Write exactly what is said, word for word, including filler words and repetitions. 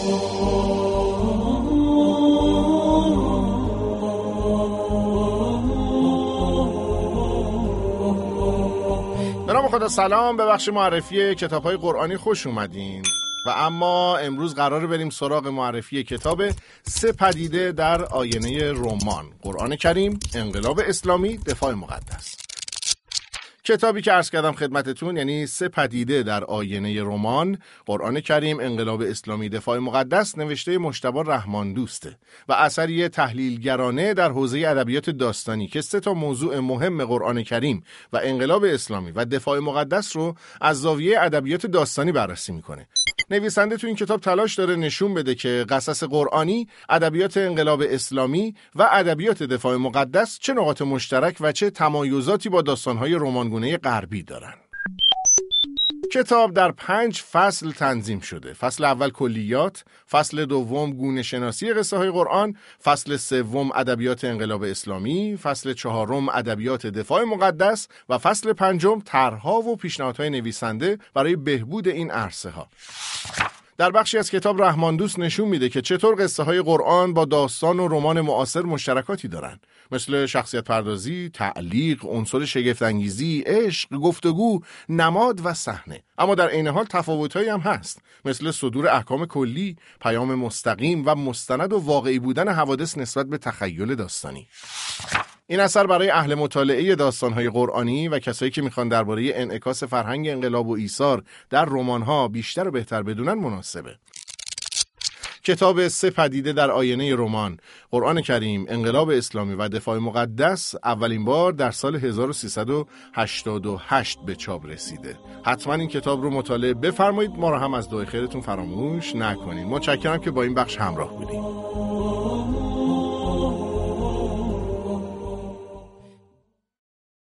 به نام خدا. سلام، به بخش معرفی کتاب‌های قرآنی خوش اومدین. و اما امروز قراره بریم سراغ معرفی کتاب سه پدیده در آینه رمان، قرآن کریم، انقلاب اسلامی، دفاع مقدس. کتابی که عرض کردم خدمتتون یعنی سه پدیده در آینه رمان، قرآن کریم، انقلاب اسلامی، دفاع مقدس، نوشته مجتبی رحمان دوسته و اثری تحلیلگرانه در حوزه ادبیات داستانی که سه تا موضوع مهم قرآن کریم و انقلاب اسلامی و دفاع مقدس رو از زاویه ادبیات داستانی بررسی میکنه. نویسنده تو این کتاب تلاش داره نشون بده که قصص قرآنی، ادبیات انقلاب اسلامی و ادبیات دفاع مقدس چه نقاط مشترک و چه تمایزاتی با داستان‌های رمانگونه غربی دارن. کتاب در پنج فصل تنظیم شده. فصل اول کلیات، فصل دوم گونه شناسی قصه های قرآن، فصل سوم ادبیات انقلاب اسلامی، فصل چهارم ادبیات دفاع مقدس و فصل پنجم طرح‌ها و پیشنهادهای نویسنده برای بهبود این عرصه ها. در بخشی از کتاب رحمان دوست نشون میده که چطور قصه های قرآن با داستان و رمان معاصر مشترکاتی دارن، مثل شخصیت پردازی، تعلیق، عنصر شگفت انگیزی، عشق، گفتگو، نماد و صحنه. اما در عین حال تفاوتایی هم هست، مثل صدور احکام کلی، پیام مستقیم و مستند و واقعی بودن حوادث نسبت به تخیل داستانی. این اثر برای اهل مطالعه داستان‌های قرآنی و کسایی که میخوان درباره انعکاس فرهنگ انقلاب و ایثار در رمان‌ها بیشتر و بهتر بدونن مناسبه. کتاب سه پدیده در آینه رمان، قرآن کریم، انقلاب اسلامی و دفاع مقدس اولین بار در سال هزار و سیصد و هشتاد و هشت به چاپ رسیده. حتما این کتاب رو مطالعه بفرمایید، ما رو هم از دعای خیرتون فراموش نکنید. متشکرم که با این بخش همراه بودید.